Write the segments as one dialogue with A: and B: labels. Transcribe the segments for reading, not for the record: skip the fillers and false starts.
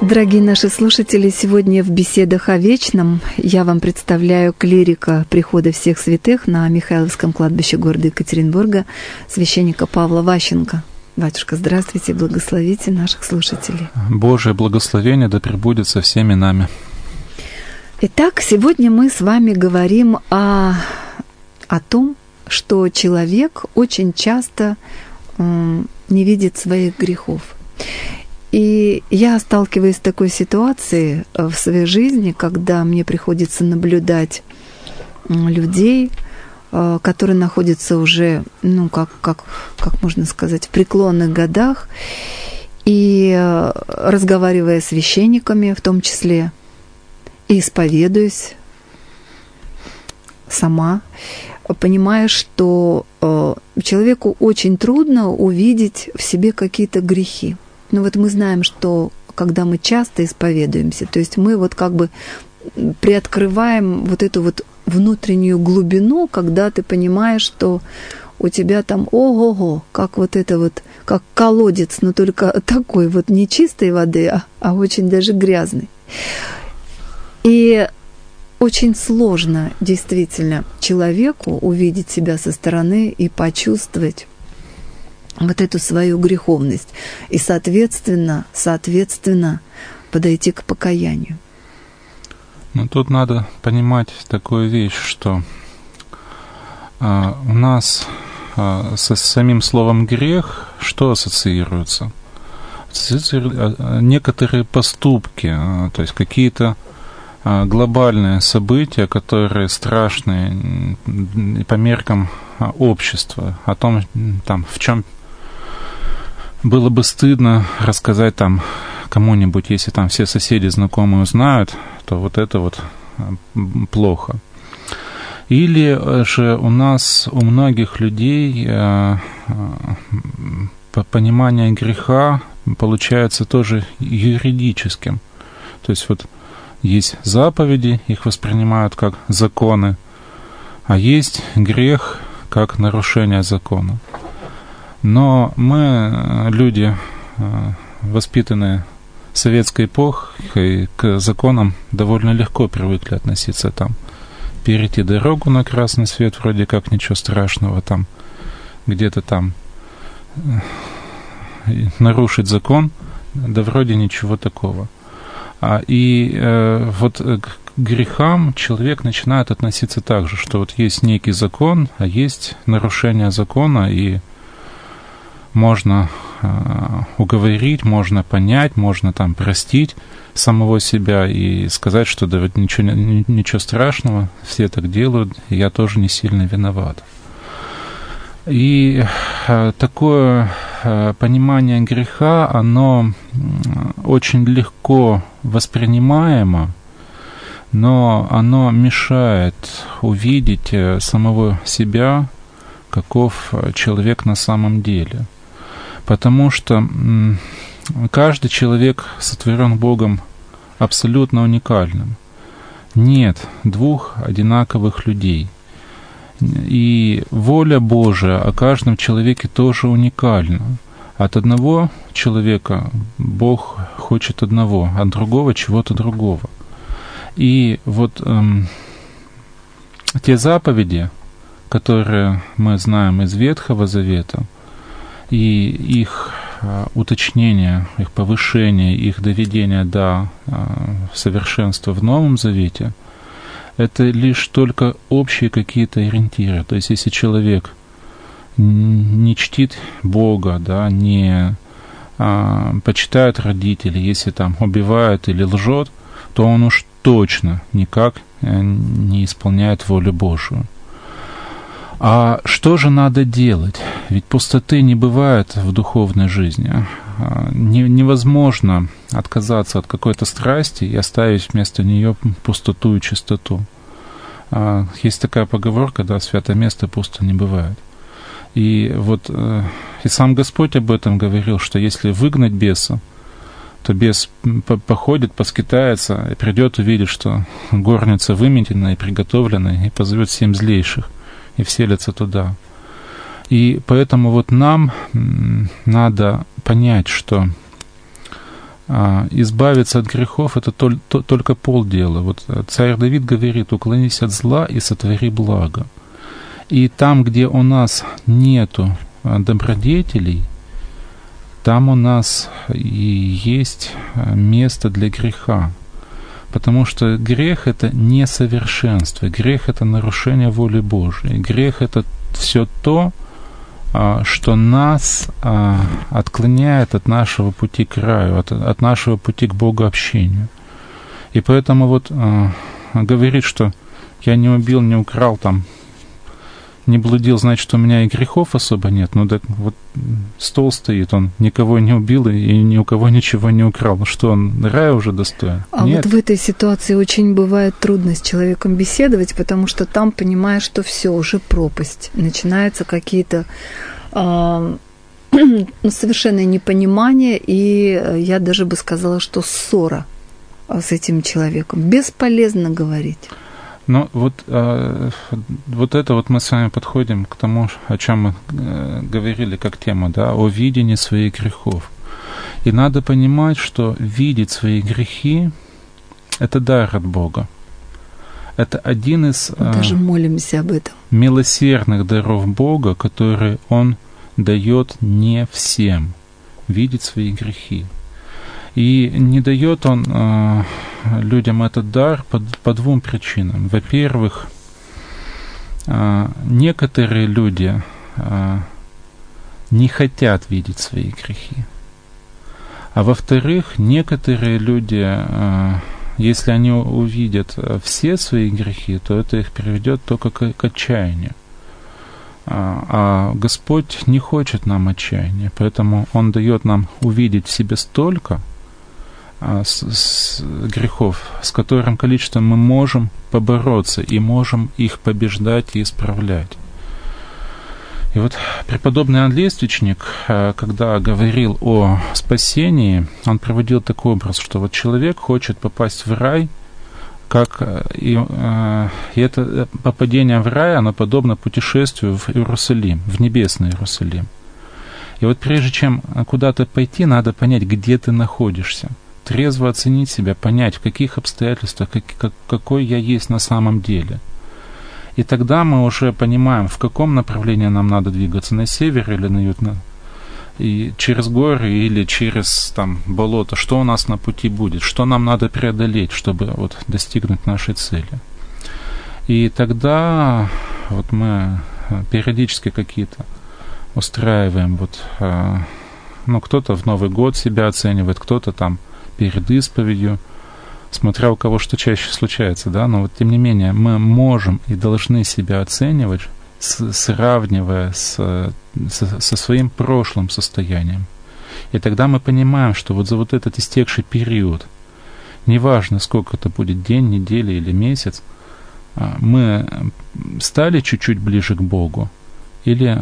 A: Дорогие наши слушатели, сегодня в беседах о вечном я вам представляю клирика прихода всех святых на Михайловском кладбище города Екатеринбурга, священника Павла Ващенко. Батюшка, здравствуйте, благословите наших слушателей.
B: Божие благословение да пребудет со всеми нами.
A: Итак, сегодня мы с вами говорим о том, что человек очень часто не видит своих грехов. И я сталкиваюсь с такой ситуацией в своей жизни, когда мне приходится наблюдать людей, которые находятся уже, как можно сказать, в преклонных годах, и разговаривая с священниками в том числе, и исповедуюсь сама, понимая, что человеку очень трудно увидеть в себе какие-то грехи. Но вот мы знаем, что когда мы часто исповедуемся, то есть мы вот как бы приоткрываем вот эту вот внутреннюю глубину, когда ты понимаешь, что у тебя там ого-го, как вот это вот, как колодец, но только такой вот не чистой воды, а очень даже грязный. И очень сложно действительно человеку увидеть себя со стороны и почувствовать вот эту свою греховность и, соответственно, подойти к покаянию.
B: Ну, тут надо понимать такую вещь, что у нас со самим словом «грех» что ассоциируется? Некоторые поступки, то есть какие-то глобальные события, которые страшные по меркам общества, о том, там, в чем было бы стыдно рассказать там кому-нибудь, если там все соседи, знакомые узнают, то вот это вот плохо. Или же у нас, у многих людей понимание греха получается тоже юридическим. То есть вот есть заповеди, их воспринимают как законы, а есть грех как нарушение закона. Но мы, люди, воспитанные советской эпохой, к законам довольно легко привыкли относиться. Там перейти дорогу на красный свет, вроде как ничего страшного, там где-то там нарушить закон, да вроде ничего такого. Вот к грехам человек начинает относиться так же, что вот есть некий закон, а есть нарушение закона, и можно уговорить, можно понять, можно там простить самого себя и сказать, что да вот ничего страшного, все так делают, и я тоже не сильно виноват. И такое понимание греха, оно очень легко воспринимаемо, но оно мешает увидеть самого себя, каков человек на самом деле. Потому что каждый человек сотворен Богом абсолютно уникальным. Нет двух одинаковых людей. И воля Божия о каждом человеке тоже уникальна. От одного человека Бог хочет одного, от другого чего-то другого. И вот те заповеди, которые мы знаем из Ветхого Завета, и их уточнение, их повышение, их доведение до совершенства в Новом Завете, это лишь только общие какие-то ориентиры. То есть, если человек не чтит Бога, да, не почитает родителей, если там убивает или лжет, то он уж точно никак не исполняет волю Божию. А что же надо делать? Ведь пустоты не бывает в духовной жизни. Невозможно отказаться от какой-то страсти и оставить вместо нее пустоту и чистоту. Есть такая поговорка, да, святое место пусто не бывает. И вот и сам Господь об этом говорил, что если выгнать беса, то бес походит, поскитается, и придет, увидит, что горница выметена и приготовлена, и позовет 7 злейших, и вселятся туда. И поэтому вот нам надо понять, что избавиться от грехов — это только полдела. Вот царь Давид говорит: уклонись от зла и сотвори благо. И там, где у нас нету добродетелей, там у нас и есть место для греха. Потому что грех — это несовершенство, грех — это нарушение воли Божией, грех — это все то, что нас отклоняет от нашего пути к раю, от нашего пути к Богообщению. И поэтому вот говорит, что я не убил, не украл, там, не блудил, значит, у меня и грехов особо нет. Ну так вот стол стоит, он никого не убил и ни у кого ничего не украл. Ну что, он рая уже достоин? Нет.
A: Вот в этой ситуации очень бывает трудно с человеком беседовать, потому что там понимаешь, что все уже пропасть. Начинаются какие-то совершенное непонимание, и я даже бы сказала, что ссора с этим человеком. Бесполезно говорить.
B: Ну, вот это вот мы с вами подходим к тому, о чем мы говорили как тема, да, о видении своих грехов. И надо понимать, что видеть свои грехи — это дар от Бога. Это один из
A: даже молимся об этом.
B: Милосердных даров Бога, которые Он дает не всем, видеть свои грехи. И не дает Он людям этот дар по двум причинам. Во-первых, некоторые люди не хотят видеть свои грехи. А во-вторых, некоторые люди, если они увидят все свои грехи, то это их приведет только к отчаянию. А Господь не хочет нам отчаяния, поэтому Он дает нам увидеть в себе столько с грехов, с которым количеством мы можем побороться и можем их побеждать и исправлять. И вот преподобный Андрей Свечник, когда говорил о спасении, он приводил такой образ, что вот человек хочет попасть в рай, и это попадение в рай, оно подобно путешествию в Иерусалим, в небесный Иерусалим. И вот прежде чем куда-то пойти, надо понять, где ты находишься. Трезво оценить себя, понять, в каких обстоятельствах, какой я есть на самом деле. И тогда мы уже понимаем, в каком направлении нам надо двигаться, на север или на юг, и через горы или через там, болото, что у нас на пути будет, что нам надо преодолеть, чтобы вот, достигнуть нашей цели. И тогда вот мы периодически какие-то устраиваем, вот, кто-то в Новый год себя оценивает, кто-то там перед исповедью, смотря у кого что чаще случается, да, но вот тем не менее мы можем и должны себя оценивать, сравнивая со своим прошлым состоянием. И тогда мы понимаем, что вот за вот этот истекший период, неважно, сколько это будет, день, неделя или месяц, мы стали чуть-чуть ближе к Богу или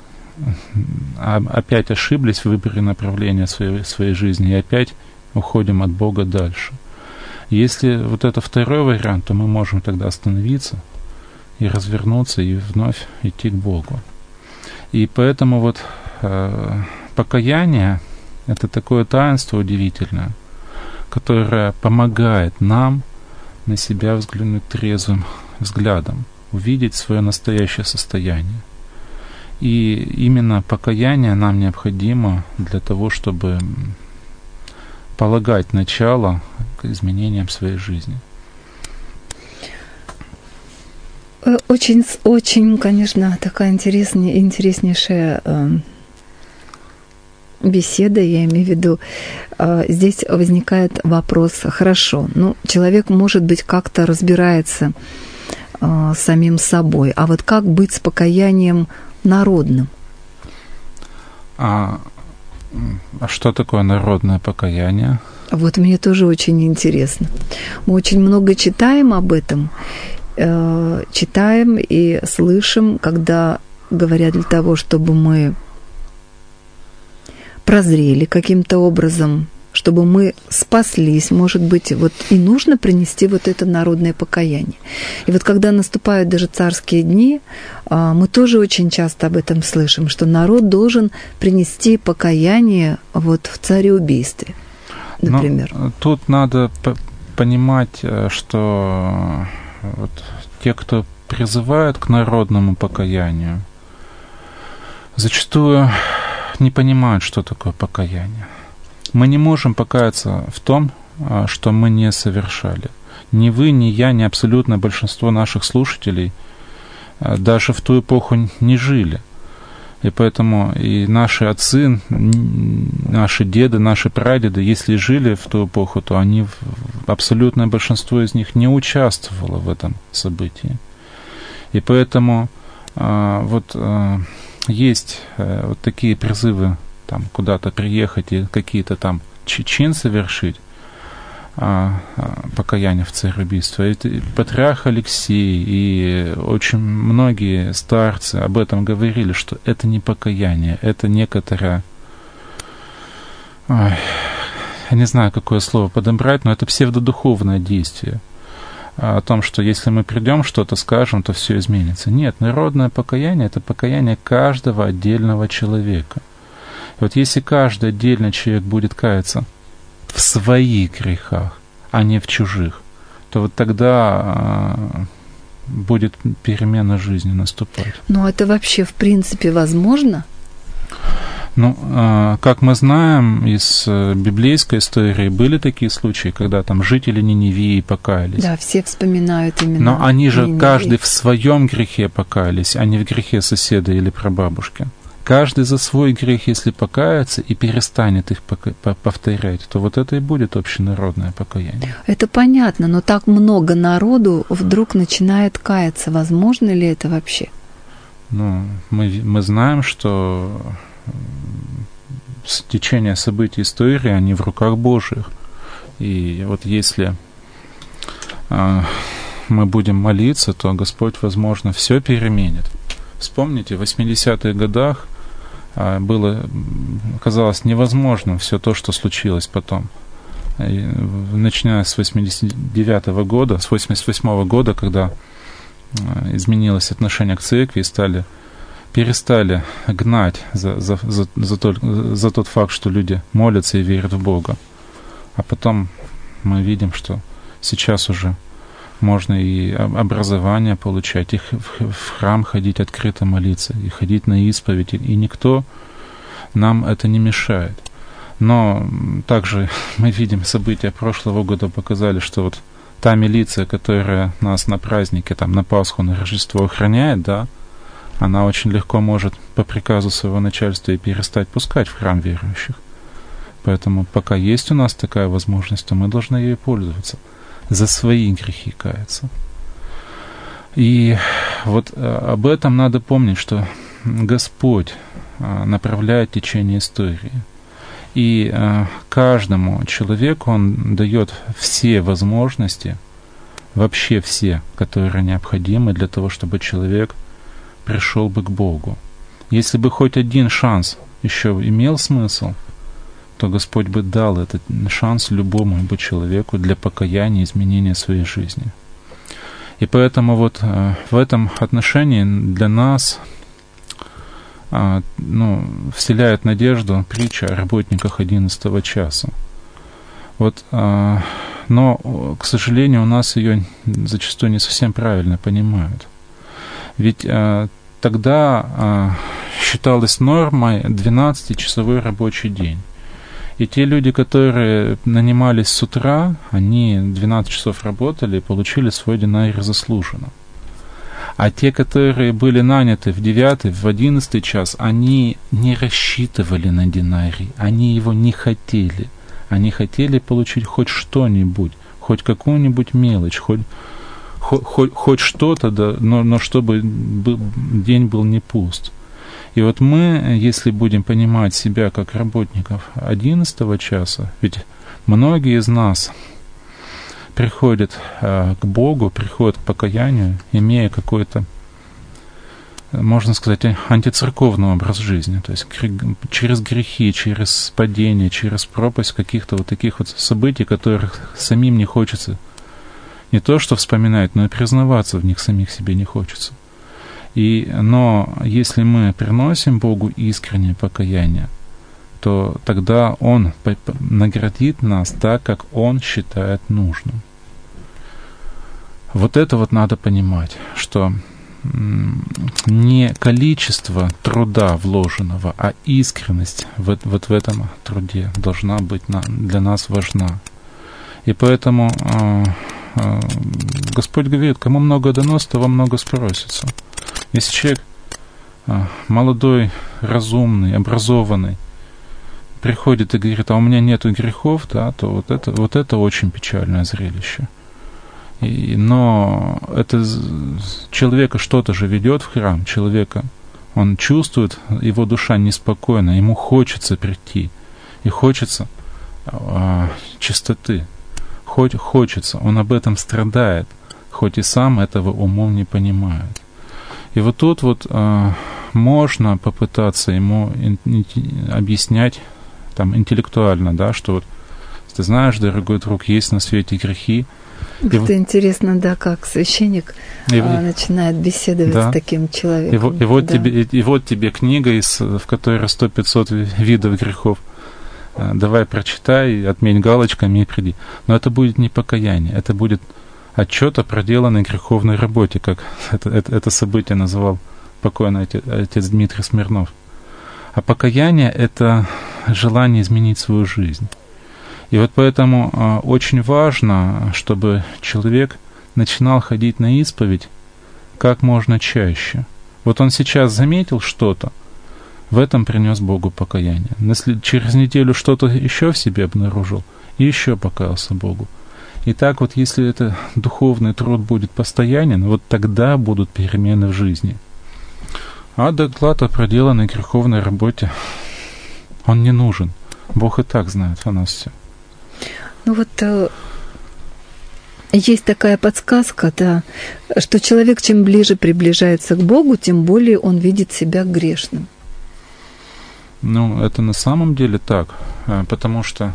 B: опять ошиблись в выборе направления своей жизни и опять уходим от Бога дальше. Если вот это второй вариант, то мы можем тогда остановиться и развернуться, и вновь идти к Богу. И поэтому вот покаяние — это такое таинство удивительное, которое помогает нам на себя взглянуть трезвым взглядом, увидеть свое настоящее состояние. И именно покаяние нам необходимо для того, чтобы полагать начало к изменениям своей жизни.
A: Очень, конечно, такая интереснейшая беседа, я имею в виду. Здесь возникает вопрос: хорошо, человек, может быть, как-то разбирается с самим собой, а вот как быть с покаянием народным?
B: А что такое народное покаяние?
A: Вот мне тоже очень интересно. Мы очень много читаем об этом, читаем и слышим, когда говорят для того, чтобы мы прозрели каким-то образом, чтобы мы спаслись, может быть, вот и нужно принести вот это народное покаяние. И вот когда наступают даже царские дни, мы тоже очень часто об этом слышим, что народ должен принести покаяние вот в цареубийстве. например?
B: Тут надо понимать, что вот те, кто призывают к народному покаянию, зачастую не понимают, что такое покаяние. Мы не можем покаяться в том, что мы не совершали. Ни вы, ни я, ни абсолютное большинство наших слушателей даже в ту эпоху не жили. И поэтому и наши отцы, наши деды, наши прадеды, если жили в ту эпоху, то они, абсолютное большинство из них не участвовало в этом событии. И поэтому есть вот такие призывы там куда-то приехать и какие-то там чин совершить, покаяние в цареубийстве. И патриарх Алексей и очень многие старцы об этом говорили, что это не покаяние, это некоторое, я не знаю, какое слово подобрать, но это псевдодуховное действие. О том, что если мы придем, что-то скажем, то все изменится. Нет, народное покаяние — это покаяние каждого отдельного человека. И вот если каждый отдельный человек будет каяться в своих грехах, а не в чужих, то вот тогда будет перемена жизни наступать.
A: Но это вообще в принципе возможно?
B: Ну, как мы знаем из библейской истории, были такие случаи, когда там жители Ниневии покаялись.
A: Да, все вспоминают именно.
B: Но они же
A: Ниневии.
B: Каждый в своем грехе покаялись, а не в грехе соседа или прабабушки. Каждый за свой грех, если покается и перестанет их повторять, то вот это и будет общенародное покаяние.
A: Это понятно, но так много народу вдруг начинает каяться. Возможно ли это вообще?
B: Ну, мы знаем, что течение событий истории, они в руках Божьих. И вот если мы будем молиться, то Господь, возможно, все переменит. Вспомните, в 80-х годах было, казалось невозможным все то, что случилось потом. И, начиная с 89-го года, с 88-го года, когда изменилось отношение к церкви и перестали гнать за тот факт, что люди молятся и верят в Бога. А потом мы видим, что сейчас уже можно и образование получать, и в храм ходить, открыто молиться, и ходить на исповедь, и никто нам это не мешает. Но также мы видим, события прошлого года показали, что вот та милиция, которая нас на празднике, там, на Пасху, на Рождество охраняет, да, она очень легко может по приказу своего начальства и перестать пускать в храм верующих. Поэтому пока есть у нас такая возможность, то мы должны ею пользоваться. За свои грехи каяться. И вот об этом надо помнить, что Господь направляет течение истории. И каждому человеку Он дает все возможности, вообще все, которые необходимы для того, чтобы человек пришел бы к Богу. Если бы хоть один шанс еще имел смысл, то Господь бы дал этот шанс любому бы человеку для покаяния и изменения своей жизни. И поэтому вот в этом отношении для нас вселяет надежду притча о работниках 11 часа. Вот, но, к сожалению, у нас ее зачастую не совсем правильно понимают. Ведь тогда считалось нормой 12-часовой рабочий день. И те люди, которые нанимались с утра, они 12 часов работали и получили свой динарий заслуженно. А те, которые были наняты в 9, в 11 час, они не рассчитывали на динарий, они его не хотели. Они хотели получить хоть что-нибудь, хоть какую-нибудь мелочь, хоть что-то, да, но чтобы день был не пуст. И вот мы, если будем понимать себя как работников 11 часа, ведь многие из нас приходят к Богу, приходят к покаянию, имея какой-то, можно сказать, антицерковный образ жизни, то есть через грехи, через падение, через пропасть каких-то вот таких вот событий, которых самим не хочется не то что вспоминать, но и признаваться в них самих себе не хочется. Но если мы приносим Богу искреннее покаяние, то тогда Он наградит нас так, как Он считает нужным. Вот это вот надо понимать, что не количество труда вложенного, а искренность вот в этом труде должна быть для нас важна. И поэтому Господь говорит, кому много дано, с того много спросится. Если человек молодой, разумный, образованный, приходит и говорит, а у меня нету грехов, да, то вот это очень печальное зрелище. Но это человека что-то же ведет в храм, человека, он чувствует, его душа неспокойна, ему хочется прийти, и хочется чистоты, хочется, он об этом страдает, хоть и сам этого умом не понимает. И вот тут вот можно попытаться ему объяснять там интеллектуально, да, что вот ты знаешь, дорогой друг, есть на свете грехи.
A: Это интересно, да, как священник начинает беседовать с таким человеком.
B: И вот тебе книга, в которой 100-500 видов грехов. Давай прочитай, отметь галочками и приди. Но это будет не покаяние, это будет отчет о проделанной греховной работе, как это событие называл покойный отец Дмитрий Смирнов. А покаяние — это желание изменить свою жизнь. И вот поэтому очень важно, чтобы человек начинал ходить на исповедь как можно чаще. Вот он сейчас заметил что-то, в этом принес Богу покаяние. Через неделю что-то еще в себе обнаружил, и еще покаялся Богу. И так вот, если это духовный труд будет постоянен, вот тогда будут перемены в жизни. А доклад о проделанной греховной работе, он не нужен. Бог и так знает о нас все.
A: Ну вот есть такая подсказка, да, что человек, чем ближе приближается к Богу, тем более он видит себя грешным.
B: Ну, это на самом деле так, потому что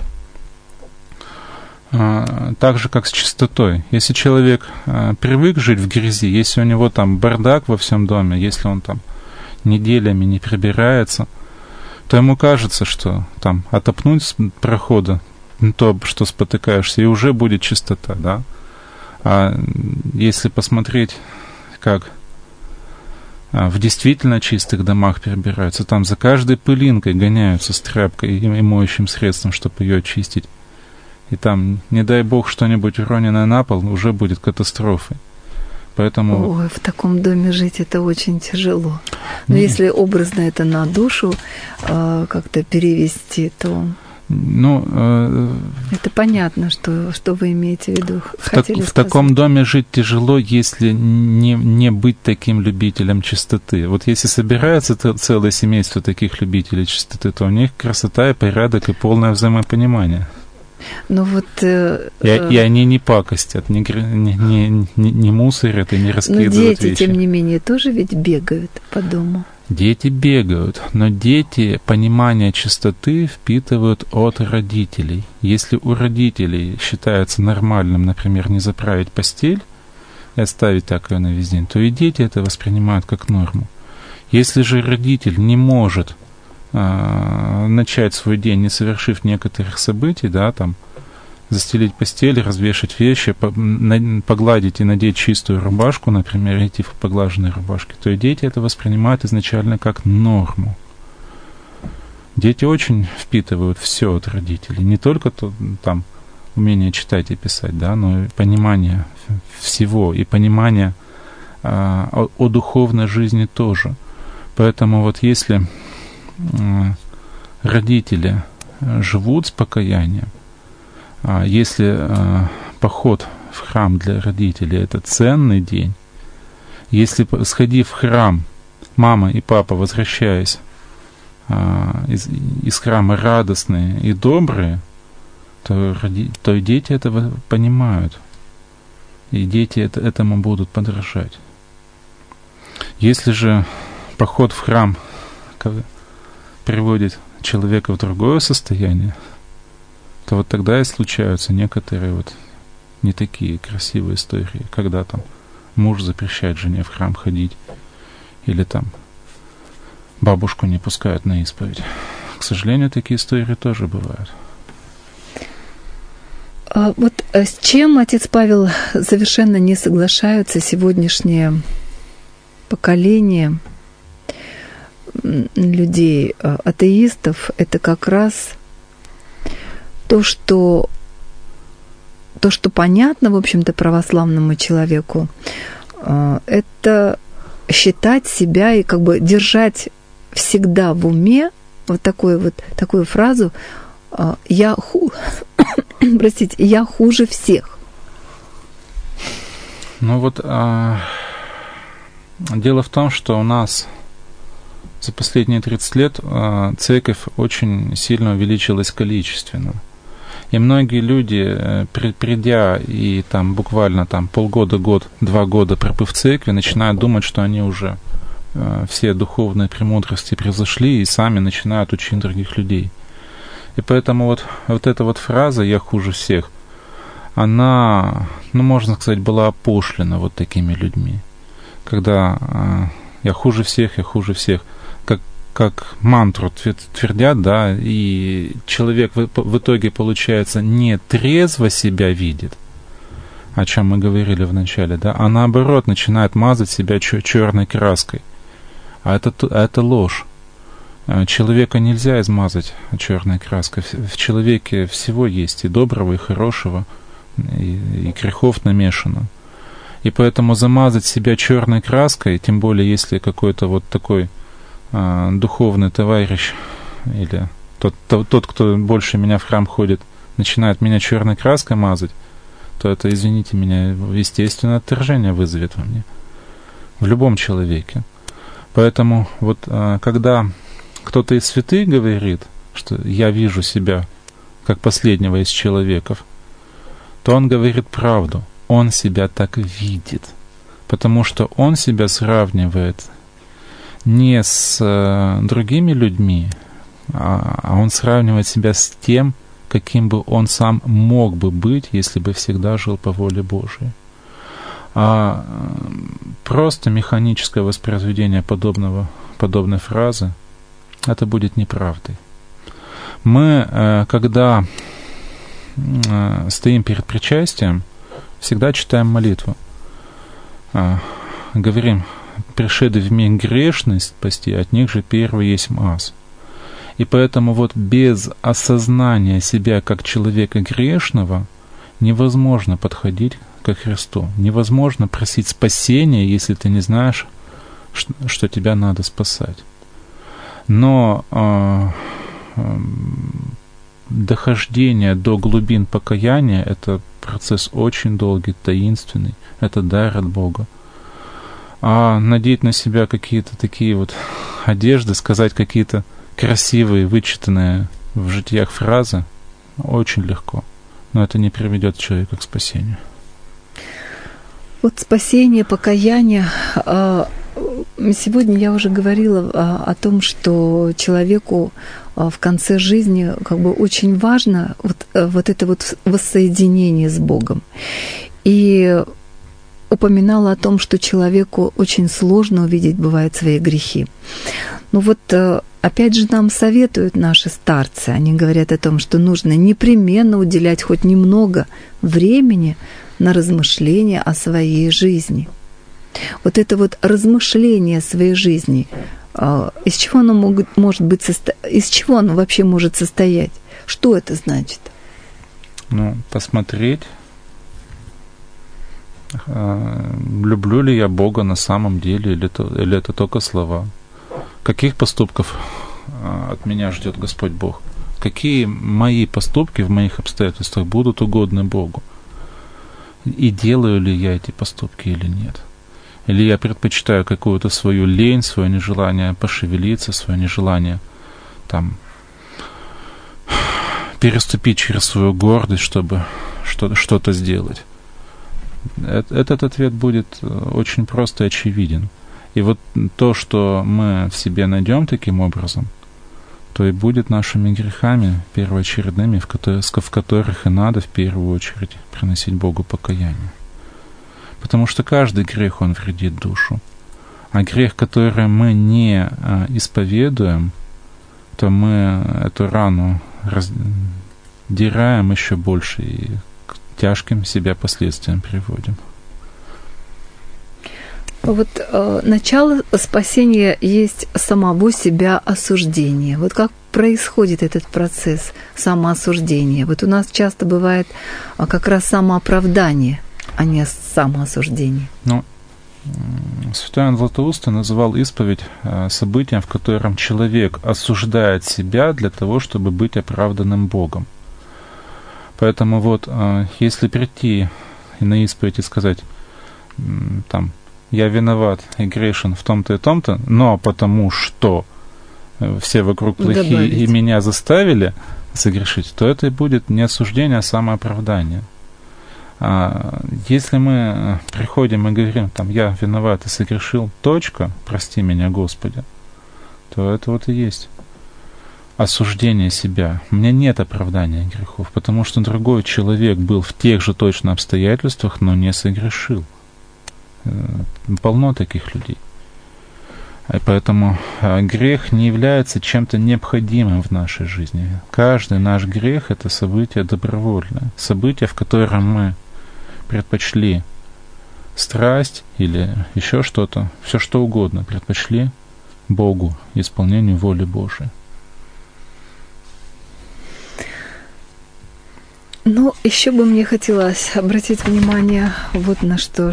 B: так же, как с чистотой. Если человек привык жить в грязи, если у него там бардак во всем доме, если он там неделями не прибирается, то ему кажется, что там отопнуть с прохода то, что спотыкаешься, и уже будет чистота, да. А если посмотреть, как в действительно чистых домах перебираются, там за каждой пылинкой гоняются с тряпкой и моющим средством, чтобы ее очистить. И там, не дай бог, что-нибудь уроненное на пол, уже будет катастрофой. Поэтому...
A: Ой, в таком доме жить это очень тяжело. Но если образно это на душу как-то перевести, то... это понятно, что вы имеете в виду.
B: В таком доме жить тяжело, если не быть таким любителем чистоты. Вот если собирается целое семейство таких любителей чистоты, то у них красота и порядок и полное взаимопонимание.
A: Ну вот,
B: и они не пакостят, не мусорят и не раскидывают вещи.
A: Но дети, тем не менее, тоже ведь бегают по дому.
B: Дети бегают, но дети понимание чистоты впитывают от родителей. Если у родителей считается нормальным, например, не заправить постель и оставить так ее на весь день, то и дети это воспринимают как норму. Если же родитель не может начать свой день, не совершив некоторых событий, да, там, застелить постель, развешать вещи, погладить и надеть чистую рубашку, например, идти в поглаженной рубашке, то и дети это воспринимают изначально как норму. Дети очень впитывают все от родителей, не только там умение читать и писать, да, но и понимание всего, и понимание о духовной жизни тоже. Поэтому вот если родители живут с покаянием, если поход в храм для родителей — это ценный день, если, сходив в храм, мама и папа, возвращаясь из храма радостные и добрые, то и дети это понимают, и дети этому будут подражать. Если же поход в храм приводит человека в другое состояние, то вот тогда и случаются некоторые вот не такие красивые истории, когда там муж запрещает жене в храм ходить, или там бабушку не пускают на исповедь, к сожалению, такие истории тоже бывают.
A: Вот с чем, отец Павел, совершенно не соглашаются сегодняшнее поколение людей, атеистов, это как раз то, что понятно, в общем-то, православному человеку, это считать себя и как бы держать всегда в уме вот такую фразу я хуже всех.
B: Ну вот дело в том, что у нас за последние 30 лет церковь очень сильно увеличилась количественно. И многие люди, придя и там буквально там полгода, год, 2 года пробыв в церкви, начинают думать, что они уже все духовные премудрости превзошли и сами начинают учить других людей. И поэтому вот эта вот фраза «я хуже всех», она, ну, можно сказать, была опошлена вот такими людьми. Когда «я хуже всех», как мантру твердят, да, и человек в итоге, получается, не трезво себя видит, о чем мы говорили в начале, да, а наоборот начинает мазать себя черной краской. А это ложь. Человека нельзя измазать черной краской. В человеке всего есть и доброго, и хорошего, и грехов намешано. И поэтому замазать себя черной краской, тем более если какой-то вот такой духовный товарищ или тот, кто больше меня в храм ходит, начинает меня черной краской мазать, то это, извините меня, естественно, отторжение вызовет во мне. В любом человеке. Поэтому вот когда кто-то из святых говорит, что я вижу себя как последнего из человеков, то он говорит правду. Он себя так видит. Потому что он себя сравнивает не с другими людьми, а он сравнивает себя с тем, каким бы он сам мог бы быть, если бы всегда жил по воле Божией. А просто механическое воспроизведение подобной фразы, это будет неправдой. Мы, когда стоим перед причастием, всегда читаем молитву. Говорим: «Пришедшие в мир грешный спасти, от них же первый есть ас». И поэтому вот без осознания себя как человека грешного невозможно подходить ко Христу. Невозможно просить спасения, если ты не знаешь, что тебя надо спасать. Но дохождение до глубин покаяния — это процесс очень долгий, таинственный. Это дар от Бога. А надеть на себя какие-то такие вот одежды, сказать какие-то красивые, вычитанные в житиях фразы очень легко. Но это не приведет человека к спасению.
A: Вот спасение, покаяние. Сегодня я уже говорила о том, что человеку в конце жизни как бы очень важно вот это вот воссоединение с Богом. И упоминала о том, что человеку очень сложно увидеть, бывает, свои грехи. Ну вот, опять же, нам советуют наши старцы. Они говорят о том, что нужно непременно уделять хоть немного времени на размышления о своей жизни. Вот это вот размышление о своей жизни, из чего оно из чего оно вообще может состоять? Что это значит?
B: Ну, посмотреть, люблю ли я Бога на самом деле, или это только слова. Каких поступков от меня ждет Господь Бог? Какие мои поступки в моих обстоятельствах будут угодны Богу? И делаю ли я эти поступки или нет? Или я предпочитаю какую-то свою лень, свое нежелание пошевелиться, свое нежелание там переступить через свою гордость, чтобы что-то сделать? Этот ответ будет очень прост и очевиден. И вот то, что мы в себе найдем таким образом, то и будет нашими грехами первоочередными, в которых и надо в первую очередь приносить Богу покаяние. Потому что каждый грех, он вредит душу. А грех, который мы не исповедуем, то мы эту рану раздираем еще больше и к тяжким себя последствиям приводим.
A: Вот начало спасения есть самого себя осуждение. Вот как происходит этот процесс самоосуждения? Вот у нас часто бывает как раз самооправдание, а не самоосуждение.
B: Ну, святой Иоанн Златоуст называл исповедь событием, в котором человек осуждает себя для того, чтобы быть оправданным Богом. Поэтому вот, если прийти на исповедь и сказать, там, я виноват и грешен в том-то и том-то, но потому что все вокруг плохие и меня заставили согрешить, то это и будет не осуждение, а самооправдание. Если мы приходим и говорим, там, я виноват и согрешил, точка, прости меня, Господи, то это вот и есть осуждение себя. У меня нет оправдания грехов, потому что другой человек был в тех же точно обстоятельствах, но не согрешил. Полно таких людей. И поэтому грех не является чем-то необходимым в нашей жизни. Каждый наш грех — это событие добровольное. Событие, в котором мы предпочли страсть или еще что-то, все что угодно, предпочли Богу, исполнению воли Божией.
A: Ну, еще бы мне хотелось обратить внимание вот на что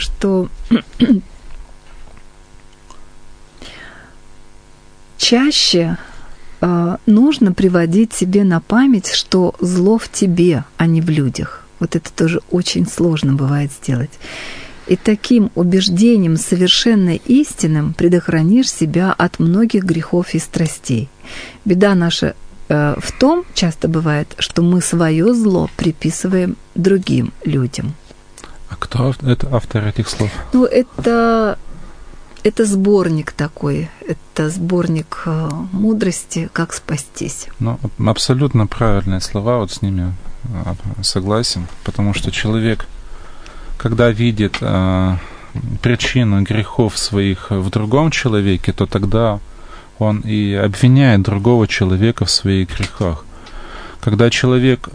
A: чаще нужно приводить себе на память, что зло в тебе, а не в людях. Вот это тоже очень сложно бывает сделать. И таким убеждением совершенно истинным предохранишь себя от многих грехов и страстей. Беда наша в том, часто бывает, что мы свое зло приписываем другим людям.
B: А кто это автор этих слов?
A: Ну, это сборник такой, это сборник мудрости, как спастись.
B: Ну, абсолютно правильные слова, вот с ними согласен, потому что человек, когда видит причину грехов своих в другом человеке, то тогда он и обвиняет другого человека в своих грехах. Когда человек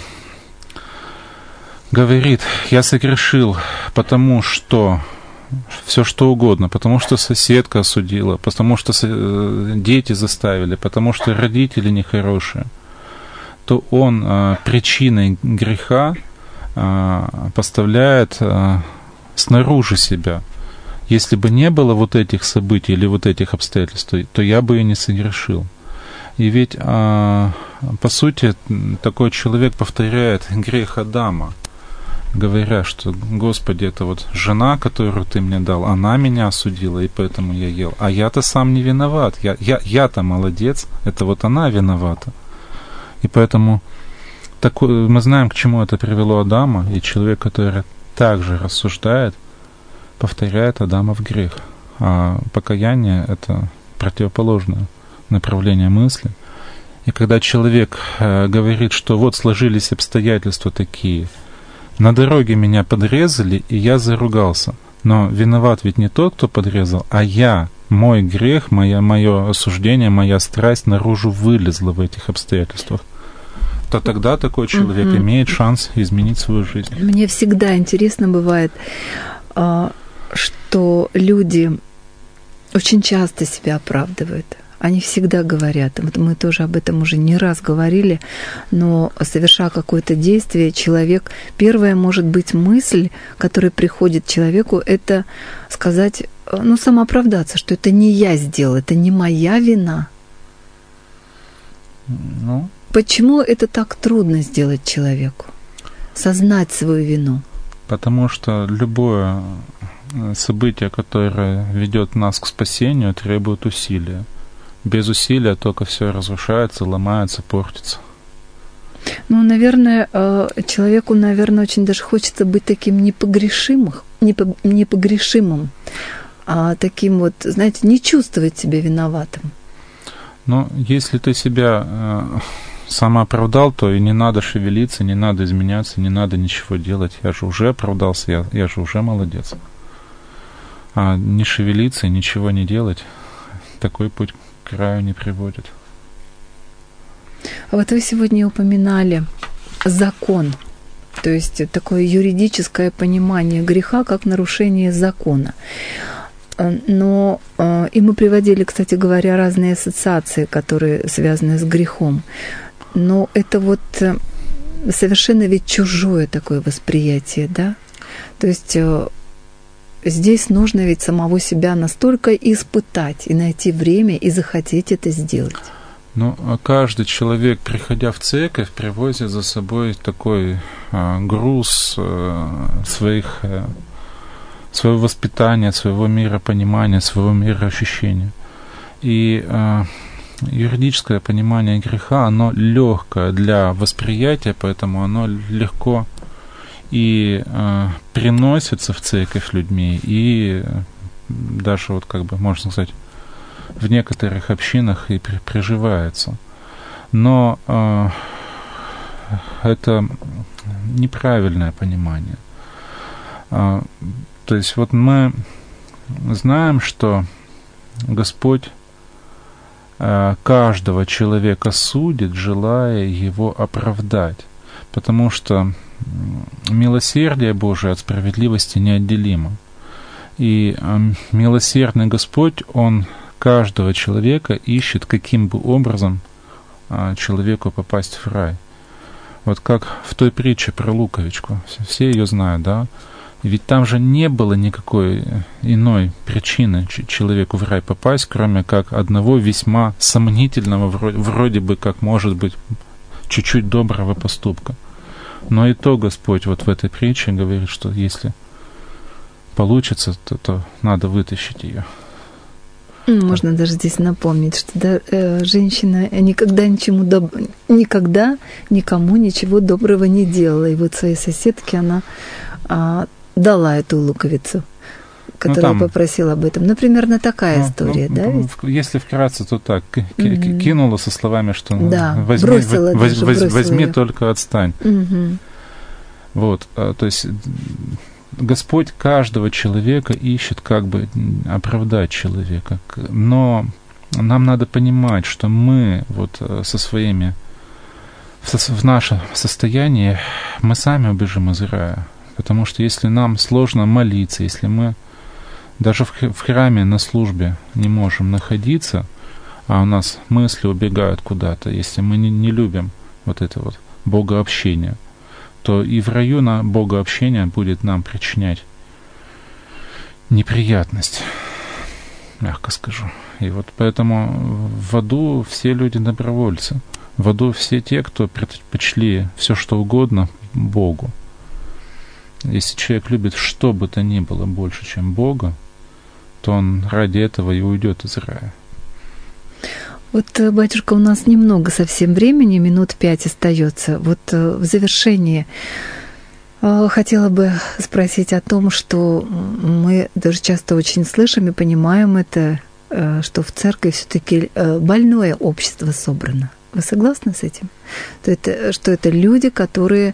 B: говорит, я согрешил, потому что все что угодно, потому что соседка осудила, потому что дети заставили, потому что родители нехорошие, то он причиной греха поставляет снаружи себя. Если бы не было вот этих событий или вот этих обстоятельств, то я бы и не согрешил. И ведь, по сути, такой человек повторяет грех Адама, говоря, что, Господи, это вот жена, которую ты мне дал, она меня осудила, и поэтому я ел. А я-то сам не виноват, я-то молодец, это вот она виновата. И поэтому мы знаем, к чему это привело Адама, и человек, который также рассуждает, повторяет Адамов грех. А покаяние — это противоположное направление мысли. И когда человек говорит, что вот сложились обстоятельства такие, на дороге меня подрезали, и я заругался. Но виноват ведь не тот, кто подрезал, а я. Мой грех, мое осуждение, моя страсть наружу вылезла в этих обстоятельствах. То тогда такой человек имеет шанс изменить свою жизнь.
A: Мне всегда интересно бывает, что люди очень часто себя оправдывают. Они всегда говорят, вот мы тоже об этом уже не раз говорили, но совершая какое-то действие, человек, первая может быть мысль, которая приходит человеку, это сказать, самооправдаться, что это не я сделал, это не моя вина.
B: Ну.
A: Почему это так трудно сделать человеку? Сознать свою вину.
B: Потому что любое событие, которое ведет нас к спасению, требует усилия. Без усилия только все разрушается, ломается, портится.
A: Ну, наверное, человеку, очень даже хочется быть таким непогрешимым, а таким вот, знаете, не чувствовать себя виноватым.
B: Но если ты себя самооправдал, то и не надо шевелиться, не надо изменяться, не надо ничего делать. Я же уже оправдался, я же уже молодец. А не шевелиться и ничего не делать, такой путь к краю не приводит.
A: А вот вы сегодня упоминали закон, то есть такое юридическое понимание греха как нарушение закона. Но и мы приводили, кстати говоря, разные ассоциации, которые связаны с грехом. Но это вот совершенно ведь чужое такое восприятие, да? То есть здесь нужно ведь самого себя настолько испытать и найти время и захотеть это сделать.
B: Ну, каждый человек, приходя в церковь, привозит за собой такой груз своего воспитания, своего миропонимания, своего мироощущения. И юридическое понимание греха, оно легкое для восприятия, поэтому оно легко и приносится в церковь людьми, и даже, вот как бы, можно сказать, в некоторых общинах и приживается. Но это неправильное понимание. То есть вот мы знаем, что Господь каждого человека судит, желая его оправдать, потому что милосердие Божие от справедливости неотделимо. И милосердный Господь, Он каждого человека ищет, каким бы образом человеку попасть в рай. Вот как в той притче про луковичку. Все ее знают, да? Ведь там же не было никакой иной причины человеку в рай попасть, кроме как одного весьма сомнительного, вроде бы как, может быть, чуть-чуть доброго поступка. Но и то Господь вот в этой притче говорит, что если получится, то надо вытащить ее.
A: Можно даже здесь напомнить, что женщина никогда никому ничего доброго не делала. И вот своей соседке она дала эту луковицу, которая попросила об этом. Ну, примерно такая история, да? Ведь?
B: Если вкратце, то так. Кинула со словами, что возьми только отстань. Вот, то есть Господь каждого человека ищет, как бы оправдать человека. Но нам надо понимать, что мы вот в наше состояние, мы сами убежим из рая. Потому что если нам сложно молиться, если мы даже в храме на службе не можем находиться, а у нас мысли убегают куда-то, если мы не любим вот это вот богообщение, то и в раю на богообщение будет нам причинять неприятность, мягко скажу. И вот поэтому в аду все люди добровольцы. В аду все те, кто предпочли все что угодно Богу. Если человек любит что бы то ни было больше, чем Бога, то он ради этого и уйдет из рая.
A: Вот, батюшка, у нас немного совсем времени, минут 5 остается. Вот в завершении хотела бы спросить о том, что мы даже часто очень слышим и понимаем это, что в церкви все-таки больное общество собрано. Вы согласны с этим? Что это люди, которые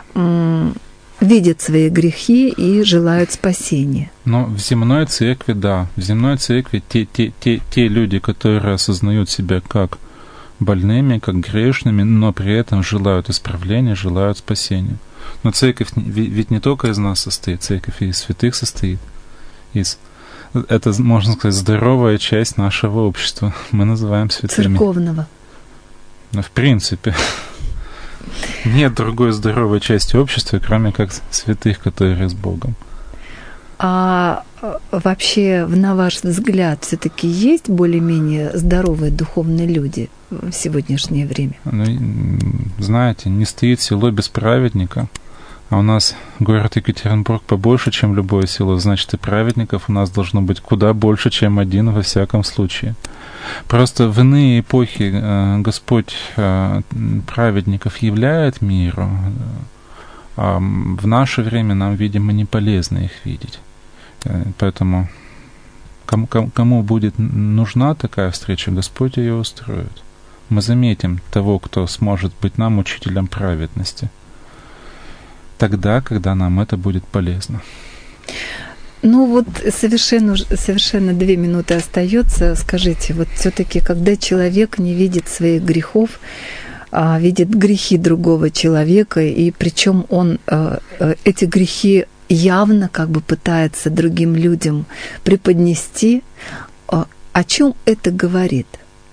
A: видят свои грехи и желают спасения.
B: Но в земной церкви, да, в земной церкви те люди, которые осознают себя как больными, как грешными, но при этом желают исправления, желают спасения. Но церковь ведь не только из нас состоит, церковь и из святых состоит. Это, можно сказать, здоровая часть нашего общества. Мы называем святыми.
A: Церковного.
B: Ну, в принципе. Нет другой здоровой части общества, кроме как святых, которые с Богом.
A: А вообще, на ваш взгляд, все-таки есть более-менее здоровые духовные люди в сегодняшнее время?
B: Ну, знаете, не стоит село без праведника, а у нас город Екатеринбург побольше, чем любое село, значит, и праведников у нас должно быть куда больше, чем один во всяком случае. Просто в иные эпохи Господь праведников являет миру, а в наше время нам, видимо, не полезно их видеть. Поэтому кому будет нужна такая встреча, Господь ее устроит. Мы заметим того, кто сможет быть нам учителем праведности, тогда, когда нам это будет полезно.
A: Ну вот совершенно 2 минуты остается. Скажите, вот все-таки, когда человек не видит своих грехов, видит грехи другого человека, и причем он эти грехи явно как бы пытается другим людям преподнести. О чем это говорит?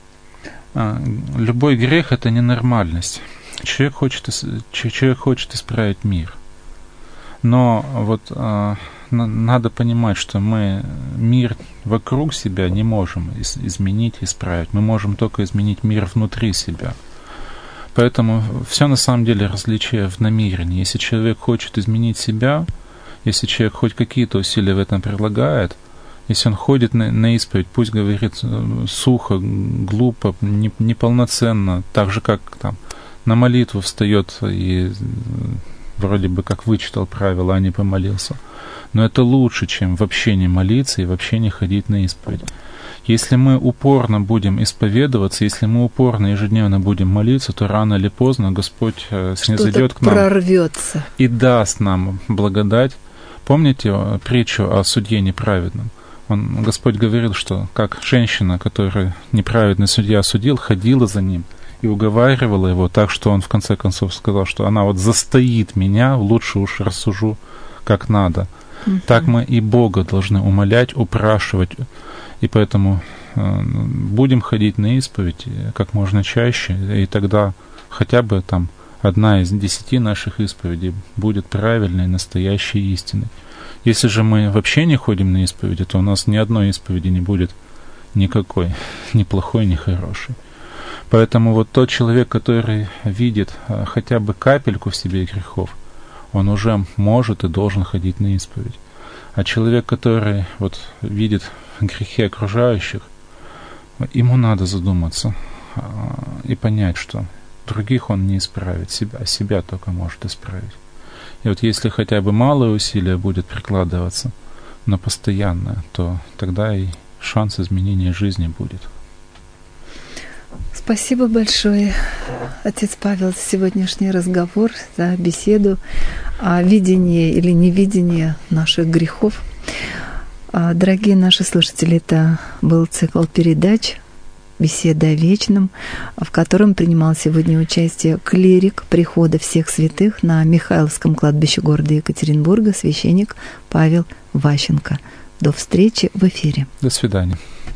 B: Любой грех — это ненормальность. Человек хочет исправить мир. Но вот надо понимать, что мы мир вокруг себя не можем изменить, исправить. Мы можем только изменить мир внутри себя. Поэтому все на самом деле различие в намерении. Если человек хочет изменить себя, если человек хоть какие-то усилия в этом прилагает, если он ходит на исповедь, пусть говорит сухо, глупо, неполноценно, так же, как там на молитву встает и вроде бы как вычитал правила, а не помолился. Но это лучше, чем вообще не молиться и вообще не ходить на исповедь. Если мы упорно будем исповедоваться, если мы упорно ежедневно будем молиться, то рано или поздно Господь снизойдет к нам
A: прорвется
B: и даст нам благодать. Помните притчу о судье неправедном? Господь говорил, что как женщина, которую неправедный судья судил, ходила за ним и уговаривала его так, что он в конце концов сказал, что она вот застоит меня, лучше уж рассужу как надо. Так мы и Бога должны умолять, упрашивать. И поэтому будем ходить на исповедь как можно чаще, и тогда хотя бы там 1 из 10 наших исповедей будет правильной, настоящей, истинной. Если же мы вообще не ходим на исповеди, то у нас ни одной исповеди не будет никакой, ни плохой, ни хорошей. Поэтому вот тот человек, который видит хотя бы капельку в себе грехов, он уже может и должен ходить на исповедь. А человек, который вот видит грехи окружающих, ему надо задуматься и понять, что других он не исправит, себя только может исправить. И вот если хотя бы малое усилие будет прикладываться, но постоянное, то тогда и шанс изменения жизни будет.
A: Спасибо большое, отец Павел, за сегодняшний разговор, за беседу о видении или невидении наших грехов. Дорогие наши слушатели, это был цикл передач «Беседа о вечном», в котором принимал сегодня участие клирик прихода всех святых на Михайловском кладбище города Екатеринбурга, священник Павел Ващенко. До встречи в эфире.
B: До свидания.